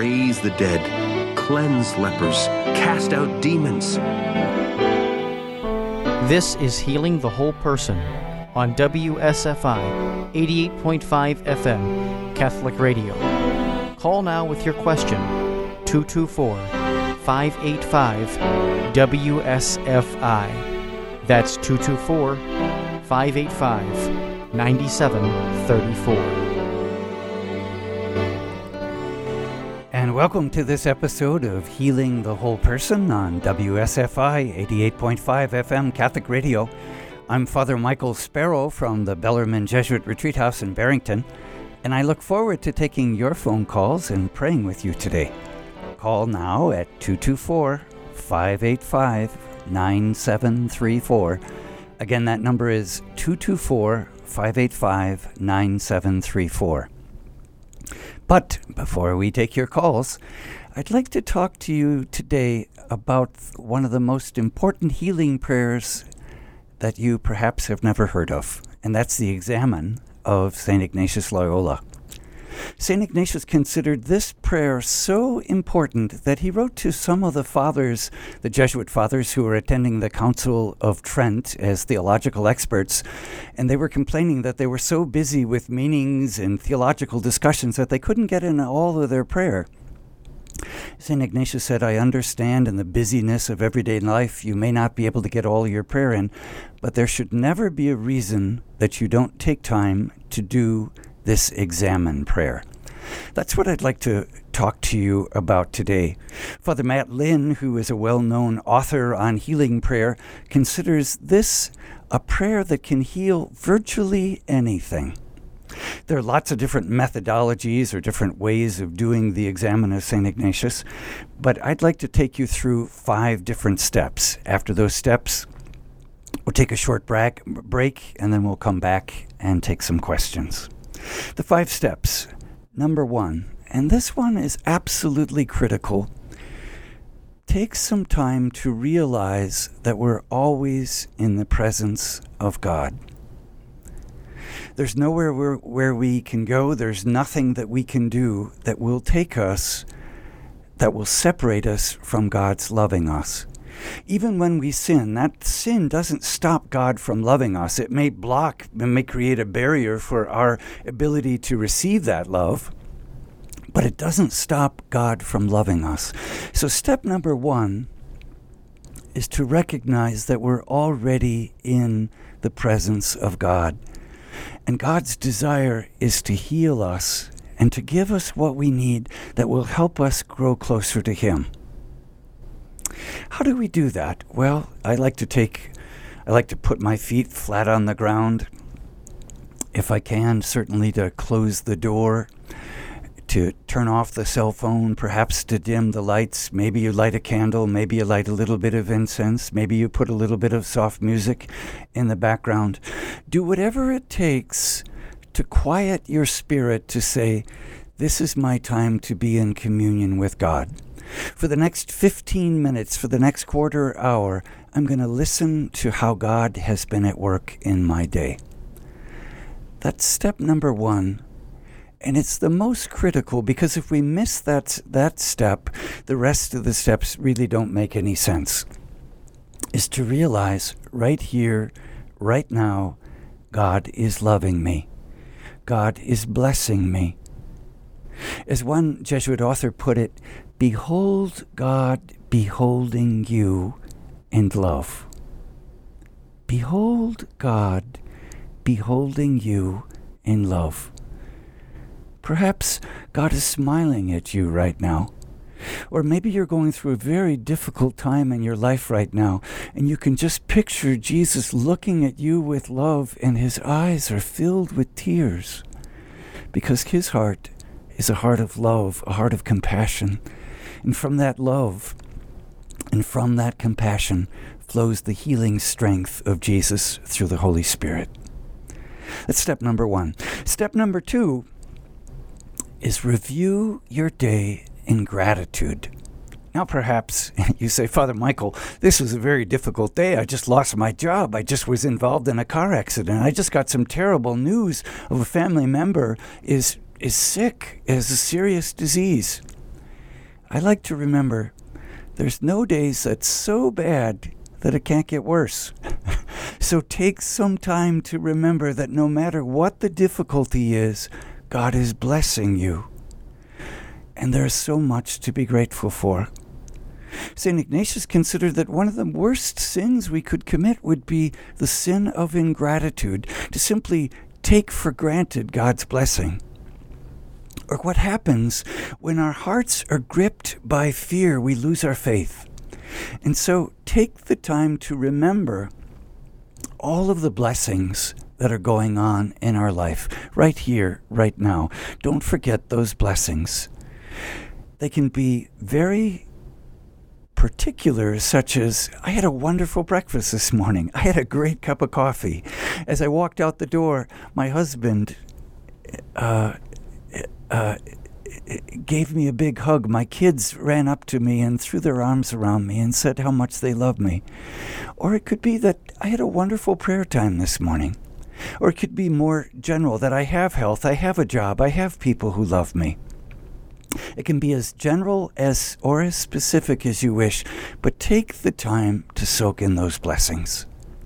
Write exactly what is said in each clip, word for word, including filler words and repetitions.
raise the dead, cleanse lepers, cast out demons. This is Healing the Whole Person on W S F I eighty-eight point five F M Catholic Radio. Call now with your question, two two four, five eight five, W S F I. That's two two four, five eight five, nine seven three four. And welcome to this episode of Healing the Whole Person on W S F I eighty-eight point five F M Catholic Radio. I'm Father Michael Sparrow from the Bellarmine Jesuit Retreat House in Barrington, and I look forward to taking your phone calls and praying with you today. Call now at two two four, five eight five, nine seven three four. Again, that number is two two four, five eight five, nine seven three four. But before we take your calls, I'd like to talk to you today about one of the most important healing prayers that you perhaps have never heard of, and that's the Examen of Saint Ignatius Loyola. Saint Ignatius considered this prayer so important that he wrote to some of the fathers, the Jesuit fathers who were attending the Council of Trent as theological experts, and they were complaining that they were so busy with meanings and theological discussions that they couldn't get in all of their prayer. Saint Ignatius said, I understand in the busyness of everyday life you may not be able to get all your prayer in, but there should never be a reason that you don't take time to do this Examen prayer. That's what I'd like to talk to you about today. Father Matt Lynn, who is a well-known author on healing prayer, considers this a prayer that can heal virtually anything. There are lots of different methodologies or different ways of doing the Examen of Saint Ignatius, but I'd like to take you through five different steps. After those steps, we'll take a short break, break and then we'll come back and take some questions. The five steps. Number one, and this one is absolutely critical, take some time to realize that we're always in the presence of God. There's nowhere where, where we can go, there's nothing that we can do that will take us, that will separate us from God's loving us. Even when we sin, that sin doesn't stop God from loving us. It may block, it may create a barrier for our ability to receive that love, but it doesn't stop God from loving us. So step number one is to recognize that we're already in the presence of God. And God's desire is to heal us and to give us what we need that will help us grow closer to Him. How do we do that? Well, I like to take, I like to put my feet flat on the ground. If I can, certainly to close the door, to turn off the cell phone, perhaps to dim the lights. Maybe you light a candle, maybe you light a little bit of incense, maybe you put a little bit of soft music in the background. Do whatever it takes to quiet your spirit to say, this is my time to be in communion with God. For the next fifteen minutes, for the next quarter hour, I'm going to listen to how God has been at work in my day. That's step number one. And it's the most critical because if we miss that, that step, the rest of the steps really don't make any sense. Is to realize right here, right now, God is loving me. God is blessing me. As one Jesuit author put it, behold God beholding you in love. Behold God beholding you in love. Perhaps God is smiling at you right now. Or maybe you're going through a very difficult time in your life right now, and you can just picture Jesus looking at you with love, and His eyes are filled with tears, because His heart is a heart of love, a heart of compassion. And from that love and from that compassion flows the healing strength of Jesus through the Holy Spirit. That's step number one. Step number two is review your day in gratitude. Now perhaps you say, Father Michael, this was a very difficult day. I just lost my job. I just was involved in a car accident. I just got some terrible news of a family member is is sick, has a serious disease. I like to remember there's no days that's so bad that it can't get worse. So take some time to remember that no matter what the difficulty is, God is blessing you. And there's so much to be grateful for. Saint Ignatius considered that one of the worst sins we could commit would be the sin of ingratitude, to simply take for granted God's blessing. Or what happens when our hearts are gripped by fear, we lose our faith. And so take the time to remember all of the blessings that are going on in our life, right here, right now. Don't forget those blessings. They can be very particular, such as, I had a wonderful breakfast this morning. I had a great cup of coffee. As I walked out the door, my husband uh, uh, gave me a big hug. My kids ran up to me and threw their arms around me and said how much they love me. Or it could be that I had a wonderful prayer time this morning. Or it could be more general, that I have health, I have a job, I have people who love me. It can be as general as or as specific as you wish, but take the time to soak in those blessings.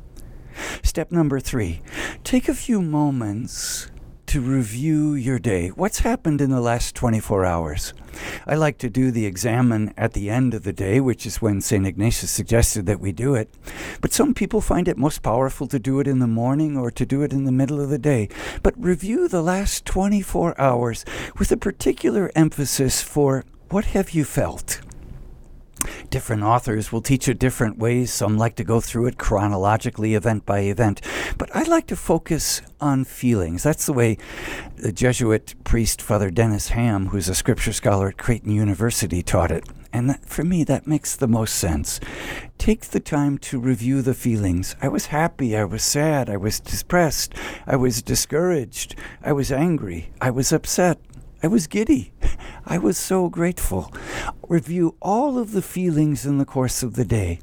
Step number three, take a few moments to review your day. What's happened in the last twenty-four hours? I like to do the examen at the end of the day, which is when Saint Ignatius suggested that we do it. But some people find it most powerful to do it in the morning or to do it in the middle of the day. But review the last twenty-four hours with a particular emphasis for what have you felt? Different authors will teach it different ways. Some like to go through it chronologically, event by event. But I like to focus on feelings. That's the way the Jesuit priest, Father Dennis Ham, who's a scripture scholar at Creighton University, taught it. And that, for me, that makes the most sense. Take the time to review the feelings. I was happy, I was sad, I was depressed, I was discouraged, I was angry, I was upset. I was giddy. I was so grateful. Review all of the feelings in the course of the day.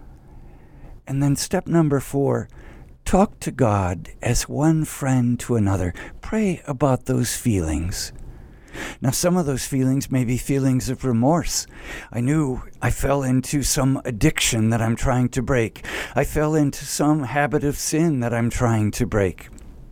And then step number four, talk to God as one friend to another. Pray about those feelings. Now, some of those feelings may be feelings of remorse. I knew I fell into some addiction that I'm trying to break. I fell into some habit of sin that I'm trying to break.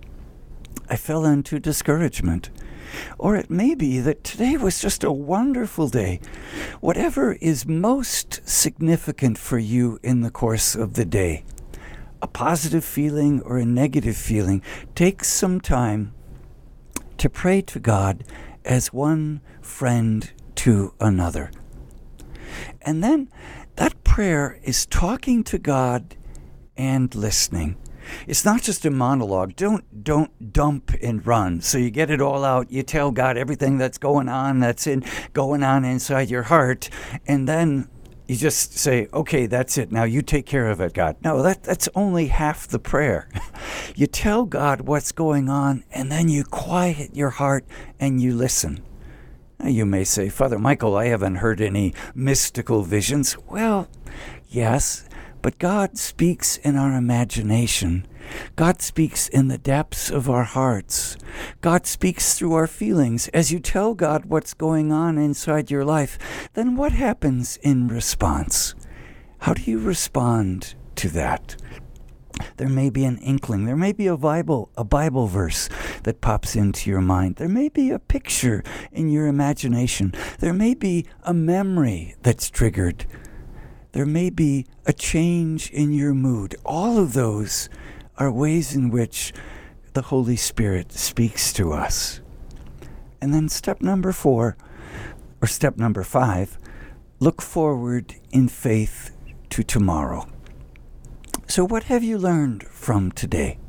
I fell into discouragement. Or it may be that today was just a wonderful day. Whatever is most significant for you in the course of the day, a positive feeling or a negative feeling, take some time to pray to God as one friend to another. And then that prayer is talking to God and listening. It's not just a monologue. Don't don't dump and run. So you get it all out. You tell God everything that's going on, that's in going on inside your heart, and then you just say, okay, that's it. Now you take care of it, God. No, that that's only half the prayer. You tell God what's going on, and then you quiet your heart and you listen. Now you may say, Father Michael, I haven't heard any mystical visions. Well, yes. But God speaks in our imagination. God speaks in the depths of our hearts. God speaks through our feelings. As you tell God what's going on inside your life, then what happens in response? How do you respond to that? There may be an inkling. There may be a Bible, a Bible verse that pops into your mind. There may be a picture in your imagination. There may be a memory that's triggered. There may be a change in your mood. All of those are ways in which the Holy Spirit speaks to us. And then step number four, or step number five, look forward in faith to tomorrow. So what have you learned from today?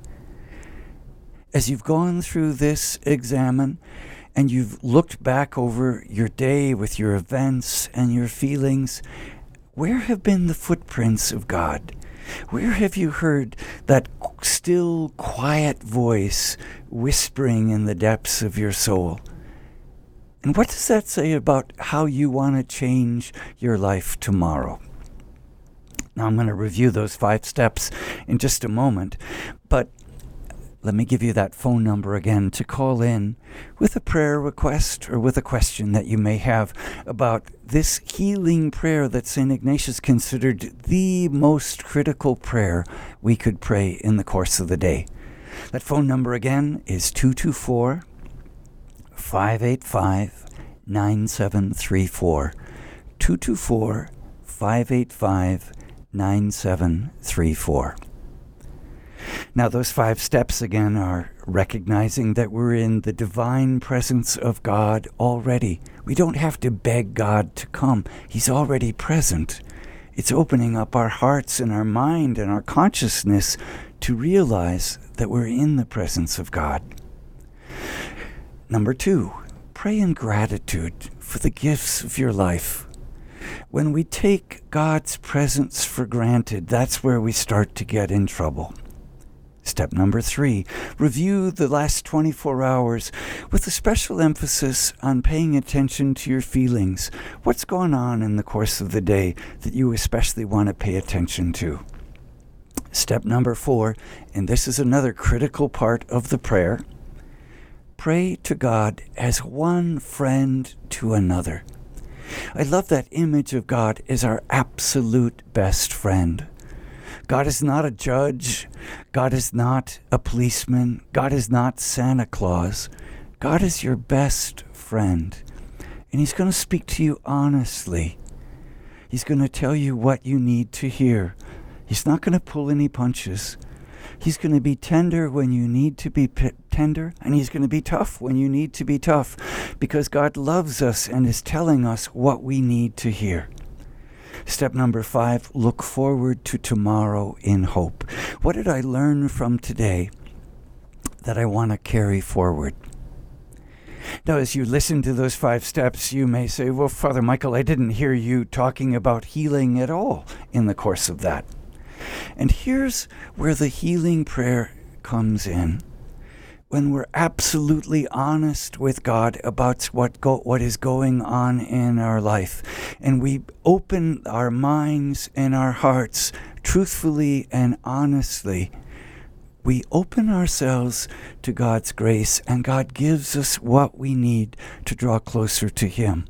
As you've gone through this examen and you've looked back over your day with your events and your feelings, where have been the footprints of God? Where have you heard that still, quiet voice whispering in the depths of your soul? And what does that say about how you want to change your life tomorrow? Now, I'm going to review those five steps in just a moment, but let me give you that phone number again to call in with a prayer request or with a question that you may have about this healing prayer that Saint Ignatius considered the most critical prayer we could pray in the course of the day. That phone number again is two two four, five eight five, nine seven three four. two two four, five eight five, nine seven three four. Now, those five steps again are recognizing that we're in the divine presence of God already. We don't have to beg God to come. He's already present. It's opening up our hearts and our mind and our consciousness to realize that we're in the presence of God. Number two, pray in gratitude for the gifts of your life. When we take God's presence for granted, that's where we start to get in trouble. Step number three, review the last twenty-four hours with a special emphasis on paying attention to your feelings. What's going on in the course of the day that you especially want to pay attention to? Step number four, and this is another critical part of the prayer, pray to God as one friend to another. I love that image of God as our absolute best friend. God is not a judge. God is not a policeman. God is not Santa Claus. God is your best friend. And He's going to speak to you honestly. He's going to tell you what you need to hear. He's not going to pull any punches. He's going to be tender when you need to be p- tender, and He's going to be tough when you need to be tough, because God loves us and is telling us what we need to hear. Step number five, look forward to tomorrow in hope. What did I learn from today that I want to carry forward? Now, as you listen to those five steps, you may say, well, Father Michael, I didn't hear you talking about healing at all in the course of that. And here's where the healing prayer comes in. When we're absolutely honest with God about what go, what is going on in our life, and we open our minds and our hearts truthfully and honestly, we open ourselves to God's grace, and God gives us what we need to draw closer to Him.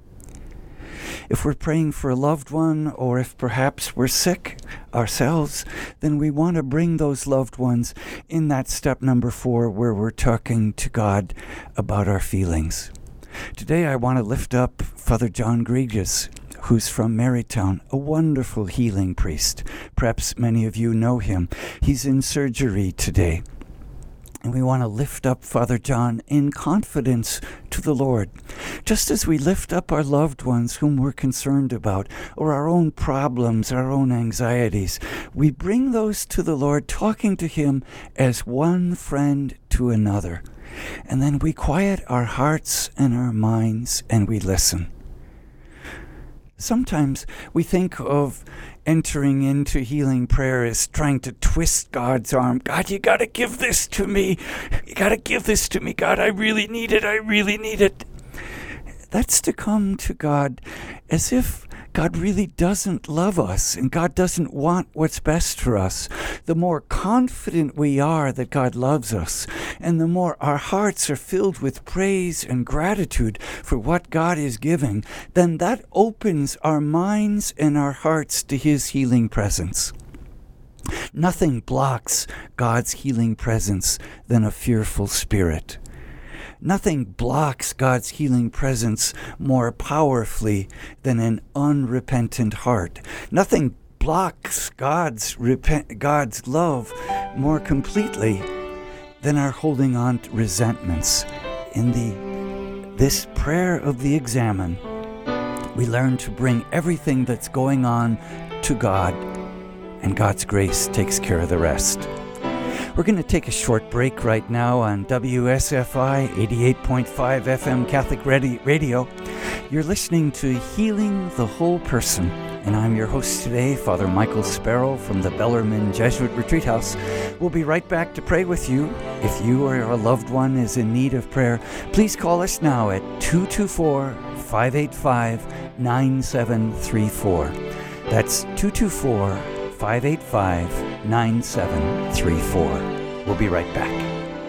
If we're praying for a loved one, or if perhaps we're sick ourselves, then we want to bring those loved ones in that step number four where we're talking to God about our feelings. Today I want to lift up Father John Grigas, who's from Marytown, a wonderful healing priest. Perhaps many of you know him. He's in surgery today. And we want to lift up Father John in confidence to the Lord. Just as we lift up our loved ones whom we're concerned about, or our own problems, our own anxieties, we bring those to the Lord, talking to Him as one friend to another. And then we quiet our hearts and our minds and we listen. Sometimes we think of entering into healing prayer as trying to twist God's arm. God, you got to give this to me. You got to give this to me. God, I really need it. I really need it. That's to come to God as if God really doesn't love us and God doesn't want what's best for us. The more confident we are that God loves us, and the more our hearts are filled with praise and gratitude for what God is giving, then that opens our minds and our hearts to His healing presence. Nothing blocks God's healing presence than a fearful spirit. Nothing blocks God's healing presence more powerfully than an unrepentant heart. Nothing blocks God's repent, God's love more completely than our holding on to resentments. In the this prayer of the Examen, we learn to bring everything that's going on to God, and God's grace takes care of the rest. We're going to take a short break right now on W S F I eighty-eight point five F M Catholic Radio. You're listening to Healing the Whole Person, and I'm your host today, Father Michael Sparrow from the Bellarmine Jesuit Retreat House. We'll be right back to pray with you. If you or a loved one is in need of prayer, please call us now at two two four, five eight five, nine seven three four. That's two two four, five eight five, nine seven three four. We'll be right back.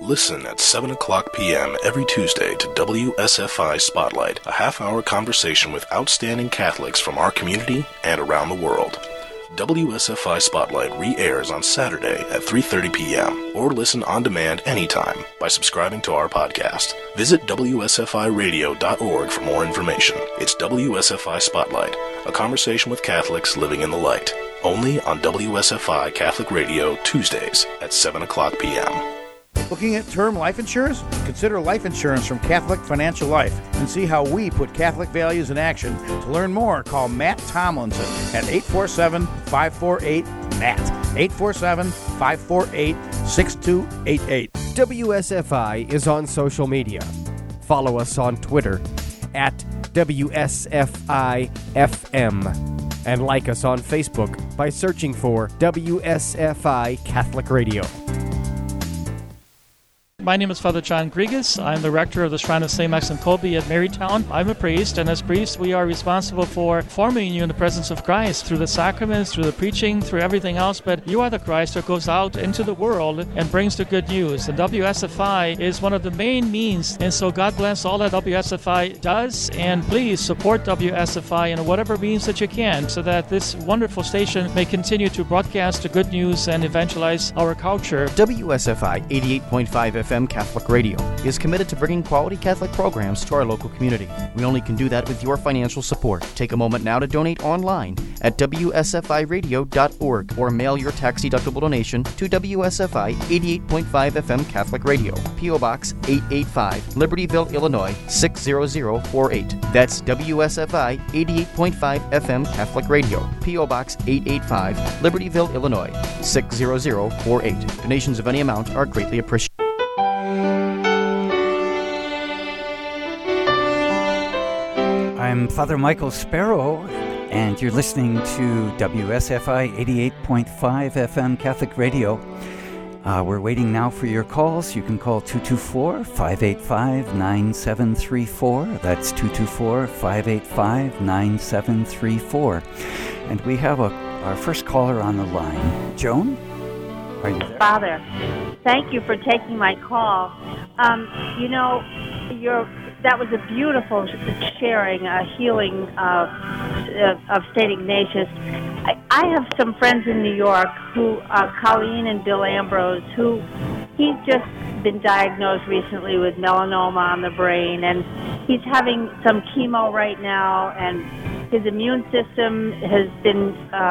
Listen at seven o'clock p.m. every Tuesday to W S F I Spotlight, a half-hour conversation with outstanding Catholics from our community and around the world. W S F I Spotlight re-airs on Saturday at three thirty p.m. or listen on demand anytime by subscribing to our podcast. Visit W S F I radio dot org for more information. It's W S F I Spotlight, a conversation with Catholics living in the light. Only on W S F I Catholic Radio Tuesdays at seven o'clock p.m. Looking at term life insurance? Consider life insurance from Catholic Financial Life and see how we put Catholic values in action. To learn more, call Matt Tomlinson at eight four seven, five four eight, M A T, eight four seven, five four eight, six two eight eight. W S F I is on social media. Follow us on Twitter at W S F I F M and like us on Facebook by searching for W S F I Catholic Radio. My name is Father John Grigas. I'm the rector of the Shrine of Saint Maxim Kolbe at Marytown. I'm a priest, and as priest, we are responsible for forming you in the presence of Christ through the sacraments, through the preaching, through everything else. But you are the Christ who goes out into the world and brings the good news. And W S F I is one of the main means. And so God bless all that W S F I does. And please support W S F I in whatever means that you can so that this wonderful station may continue to broadcast the good news and evangelize our culture. W S F I eighty-eight point five F M Catholic Radio is committed to bringing quality Catholic programs to our local community. We only can do that with your financial support. Take a moment now to donate online at W S F I radio dot org or mail your tax-deductible donation to W S F I eighty-eight point five F M Catholic Radio, P O Box eight eighty-five, Libertyville, Illinois six zero zero four eight. That's W S F I eighty-eight point five F M Catholic Radio, P O Box eight eighty-five, Libertyville, Illinois six zero zero four eight. Donations of any amount are greatly appreciated. I'm Father Michael Sparrow, and you're listening to W S F I eighty-eight point five F M Catholic Radio. Uh, we're waiting now for your calls. You can call two two four, five eight five, nine seven three four. That's two two four, five eight five, nine seven three four. And we have a, our first caller on the line. Joan, are you there? Father, thank you for taking my call. Um, you know, you're... That was a beautiful sharing, a healing of, of, of Saint Ignatius. I, I have some friends in New York who, uh, Colleen and Bill Ambrose, who he's just been diagnosed recently with melanoma on the brain, and he's having some chemo right now, and his immune system has been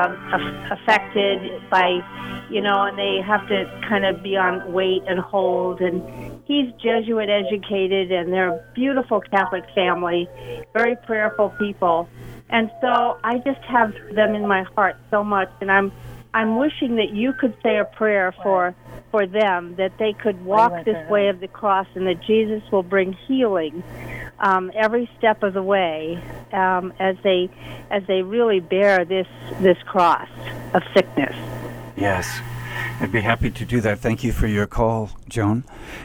um, affected by, you know, and they have to kind of be on wait and hold, and he's Jesuit educated, and they're a beautiful Catholic family, very prayerful people. And so I just have them in my heart so much, and I'm I'm wishing that you could say a prayer for for them, that they could walk this way of the cross, and that Jesus will bring healing um, every step of the way um, as they as they really bear this this cross of sickness. Yes, I'd be happy to do that. Thank you for your call, Joan.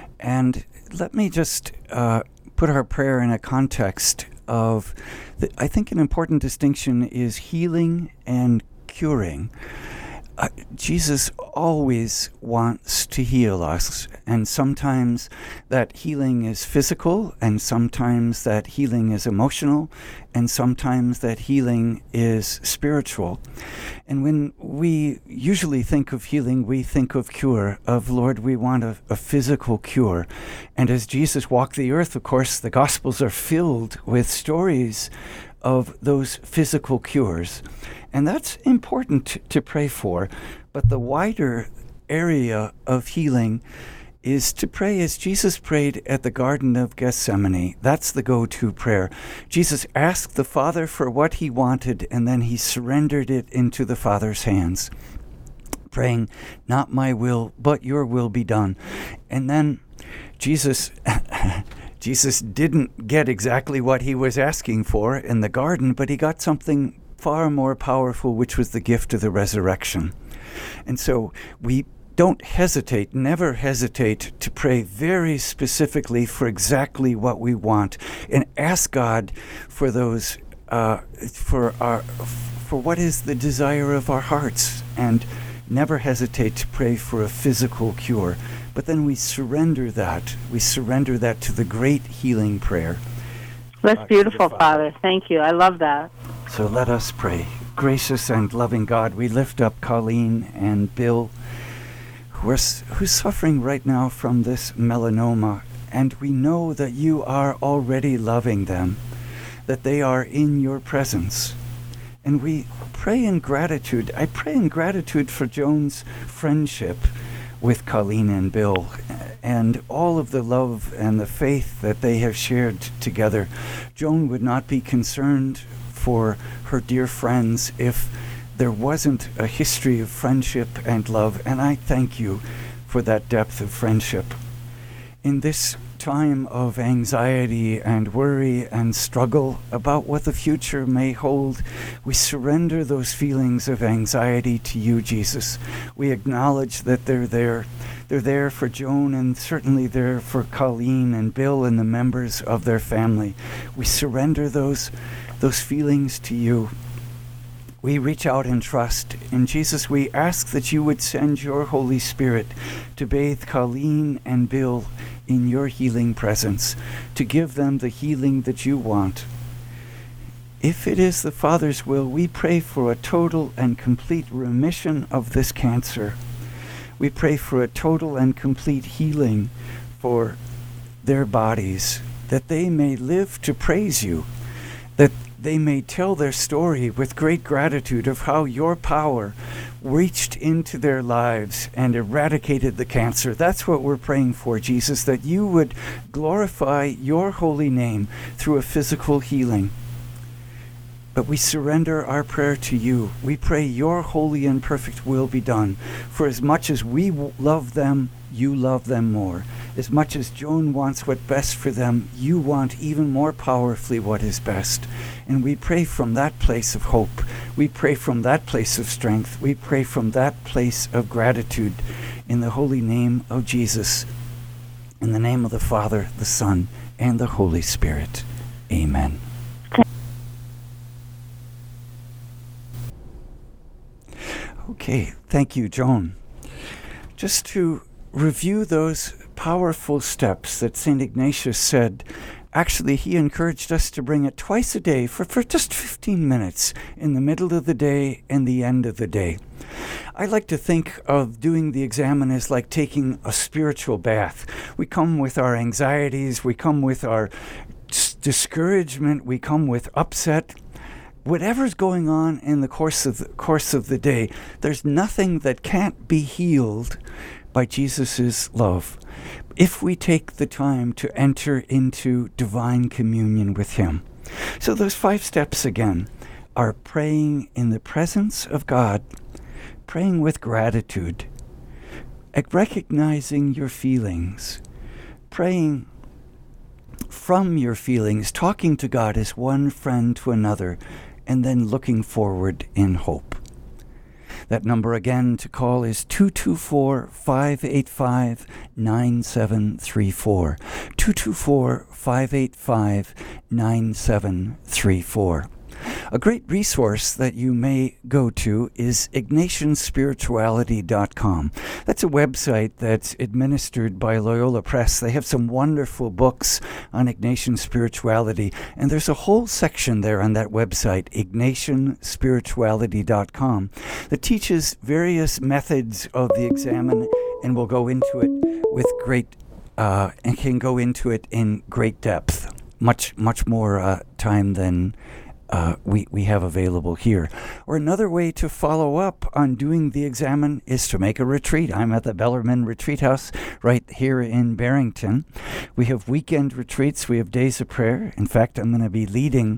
And let me just uh, put our prayer in a context of, the, I think an important distinction is healing and curing. Uh, Jesus always wants to heal us, and sometimes that healing is physical, and sometimes that healing is emotional, and sometimes that healing is spiritual. And when we usually think of healing, we think of cure, of Lord, we want a, a physical cure. And as Jesus walked the earth, of course, the Gospels are filled with stories of those physical cures. And that's important to pray for. But the wider area of healing is to pray as Jesus prayed at the Garden of Gethsemane. That's the go-to prayer. Jesus asked the Father for what he wanted, and then he surrendered it into the Father's hands, praying, not my will, but your will be done. And then Jesus... Jesus didn't get exactly what he was asking for in the garden, but he got something far more powerful, which was the gift of the resurrection. And so we don't hesitate, never hesitate to pray very specifically for exactly what we want, and ask God for those, uh, for our, for what is the desire of our hearts, and never hesitate to pray for a physical cure, But then we surrender that. We surrender that to the great healing prayer. That's beautiful, Father. Thank you. I love that. So let us pray. Gracious and loving God, we lift up Colleen and Bill, who are, who's suffering right now from this melanoma. And we know that you are already loving them, that they are in your presence. And we pray in gratitude. I pray in gratitude for Joan's friendship with Colleen and Bill and all of the love and the faith that they have shared together. Joan would not be concerned for her dear friends if there wasn't a history of friendship and love, and I thank you for that depth of friendship. In this time of anxiety and worry and struggle about what the future may hold, we surrender those feelings of anxiety to you, Jesus. We acknowledge that they're there. They're there for Joan, and certainly there for Colleen and Bill and the members of their family. We surrender those, those feelings to you. We reach out in trust. In Jesus, we ask that you would send your Holy Spirit to bathe Colleen and Bill in your healing presence, to give them the healing that you want. If it is the Father's will, we pray for a total and complete remission of this cancer. We pray for a total and complete healing for their bodies, that they may live to praise you, that they may tell their story with great gratitude of how your power reached into their lives and eradicated the cancer. That's what we're praying for, Jesus, that you would glorify your holy name through a physical healing. But we surrender our prayer to you. We pray your holy and perfect will be done. For as much as we w- love them, you love them more. As much as Joan wants what's best for them, you want even more powerfully what is best. And we pray from that place of hope. We pray from that place of strength. We pray from that place of gratitude in the holy name of Jesus. In the name of the Father, the Son, and the Holy Spirit. Amen. Okay, thank you, Joan. Just to review those powerful steps that Saint Ignatius said, actually he encouraged us to bring it twice a day for, for just fifteen minutes in the middle of the day and the end of the day. I like to think of doing the examen as like taking a spiritual bath. We come with our anxieties, we come with our s- discouragement, we come with upset. Whatever's going on in the course of the course of the day, there's nothing that can't be healed by Jesus' love if we take the time to enter into divine communion with him. So those five steps again are praying in the presence of God, praying with gratitude, recognizing your feelings, praying from your feelings, talking to God as one friend to another, and then looking forward in hope. That number again to call is two two four, five eight five, nine seven three four. two two four, five eight five, nine seven three four. A great resource that you may go to is ignatian spirituality dot com. That's a website that's administered by Loyola Press. They have some wonderful books on Ignatian spirituality, and there's a whole section there on that website, ignatian spirituality dot com, that teaches various methods of the examen, and will go into it with great, uh, and can go into it in great depth, much, much more uh, time than Uh, we, we have available here. Or another way to follow up on doing the examen is to make a retreat. I'm at the Bellarmine Retreat House right here in Barrington. We have weekend retreats. We have days of prayer. In fact, I'm going to be leading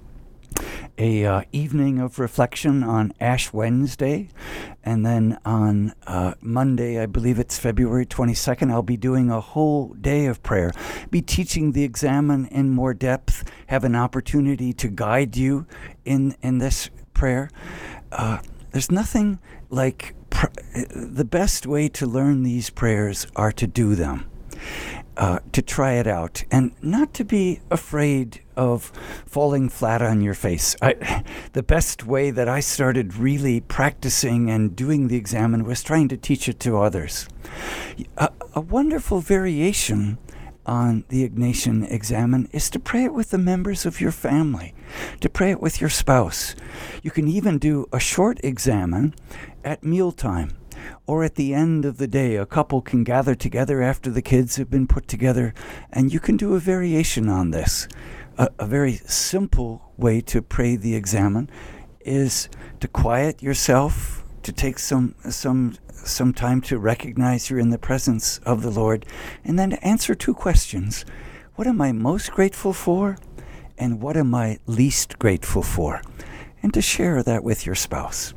a uh, evening of reflection on Ash Wednesday, and then on uh, Monday, I believe it's February twenty-second, I'll be doing a whole day of prayer, be teaching the examen in more depth, have an opportunity to guide you in in this prayer. Uh, there's nothing like pr- the best way to learn these prayers are to do them. uh, to try it out and not to be afraid of falling flat on your face. I, the best way that I started really practicing and doing the examen was trying to teach it to others. A, a wonderful variation on the Ignatian examen is to pray it with the members of your family, to pray it with your spouse. You can even do a short examen at mealtime, or at the end of the day. A couple can gather together after the kids have been put together, and you can do a variation on this. A, a very simple way to pray the examen is to quiet yourself, to take some some some time to recognize you're in the presence of the Lord, and then to answer two questions. What am I most grateful for? And what am I least grateful for? And to share that with your spouse.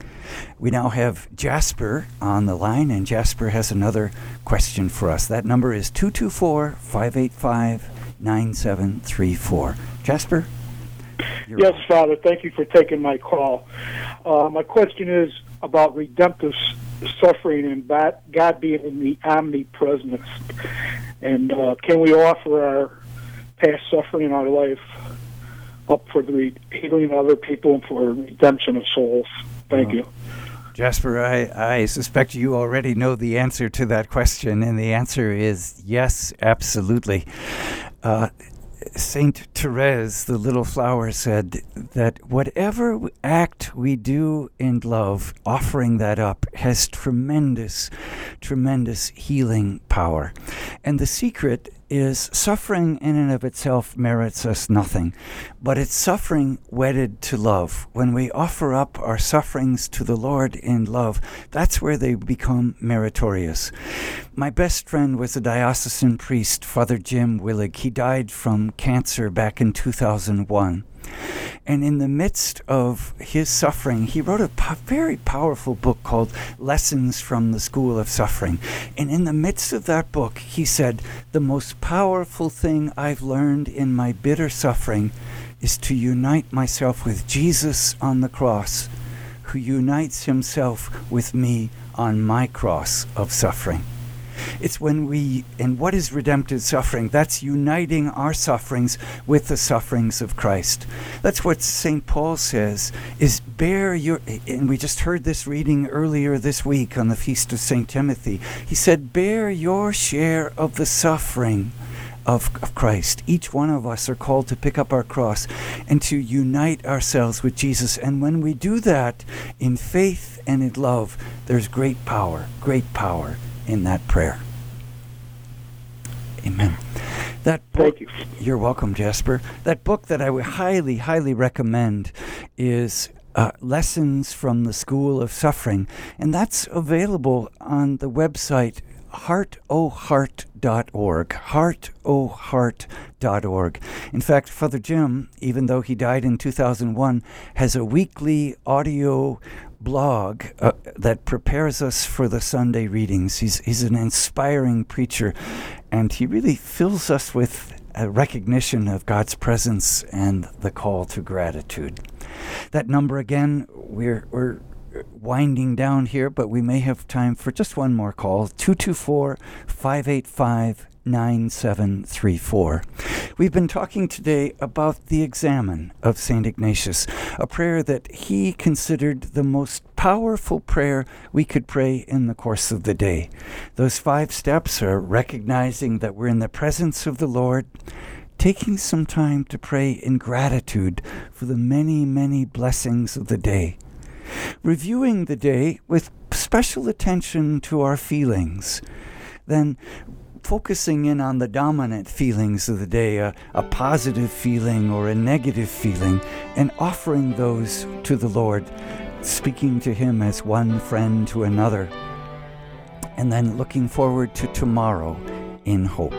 We now have Jasper on the line, and Jasper has another question for us. That number is two two four, five eight five, nine seven three four. Jasper? Yes, Father, thank you for taking my call. Uh, my question is about redemptive suffering and God being in the omnipresence. And uh, can we offer our past suffering in our life up for the healing of other people and for redemption of souls? Thank oh. you. Jasper, I, I suspect you already know the answer to that question, and the answer is yes, absolutely. Uh, Saint Therese, the little flower, said that whatever act we do in love, offering that up, has tremendous, tremendous healing power. And the secret is suffering in and of itself merits us nothing, but it's suffering wedded to love. When we offer up our sufferings to the Lord in love, that's where they become meritorious. My best friend was a diocesan priest, Father Jim Willig. He died from cancer back in two thousand one. And in the midst of his suffering, he wrote a po- very powerful book called Lessons from the School of Suffering. And in the midst of that book, he said, the most powerful thing I've learned in my bitter suffering is to unite myself with Jesus on the cross, who unites himself with me on my cross of suffering. It's when we, and what is redemptive suffering? That's uniting our sufferings with the sufferings of Christ. That's what Saint Paul says, is bear your, and we just heard this reading earlier this week on the Feast of Saint Timothy. He said, bear your share of the suffering of, of Christ. Each one of us are called to pick up our cross and to unite ourselves with Jesus. And when we do that in faith and in love, there's great power, great power in that prayer. Amen. That book, Thank you. You're welcome, Jasper. That book that I would highly, highly recommend is uh, Lessons from the School of Suffering, and that's available on the website heart o heart dot org, heart o heart dot org. In fact, Father Jim, even though he died in two thousand one, has a weekly audio blog uh, that prepares us for the Sunday readings. He's he's an inspiring preacher, and he really fills us with a recognition of God's presence and the call to gratitude. That number again, we're we're winding down here, but we may have time for just one more call, two two four, five eight five, nine seven three four. We've been talking today about the examen of Saint Ignatius, a prayer that he considered the most powerful prayer we could pray in the course of the day. Those five steps are recognizing that we're in the presence of the Lord, taking some time to pray in gratitude for the many, many blessings of the day, reviewing the day with special attention to our feelings, then focusing in on the dominant feelings of the day, a, a positive feeling or a negative feeling, and offering those to the Lord, speaking to him as one friend to another, and then looking forward to tomorrow in hope.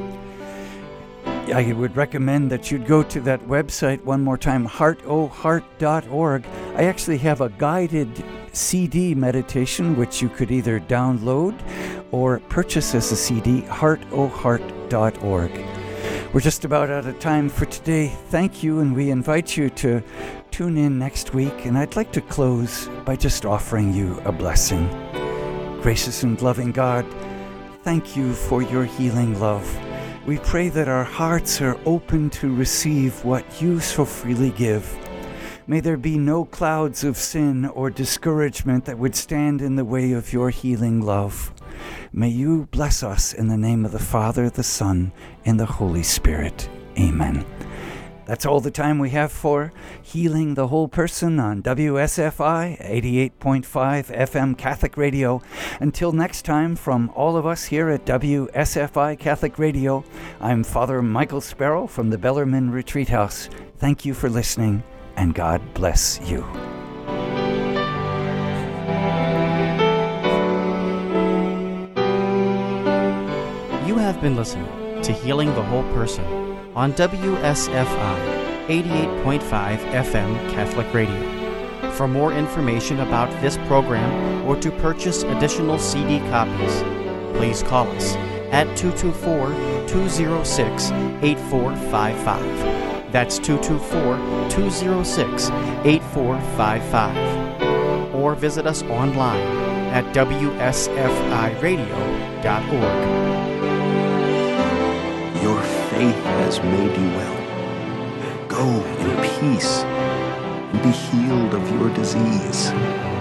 I would recommend that you'd go to that website one more time, heart o heart dot org. I actually have a guided C D meditation, which you could either download or purchase as a C D, heart o heart dot org. We're just about out of time for today. Thank you, and we invite you to tune in next week. And I'd like to close by just offering you a blessing. Gracious and loving God, thank you for your healing love. We pray that our hearts are open to receive what you so freely give. May there be no clouds of sin or discouragement that would stand in the way of your healing love. May you bless us in the name of the Father, the Son, and the Holy Spirit. Amen. That's all the time we have for Healing the Whole Person on W S F I eighty-eight point five F M Catholic Radio. Until next time, from all of us here at W S F I Catholic Radio, I'm Father Michael Sparrow from the Bellarmine Retreat House. Thank you for listening, and God bless you. You have been listening to Healing the Whole Person on W S F I eighty-eight point five F M Catholic Radio. For more information about this program or to purchase additional C D copies, please call us at two two four, two oh six, eight four five five. That's two two four, two oh six, eight four five five. Or visit us online at W S F I radio dot org. Your faith has made you well. Go in peace and be healed of your disease.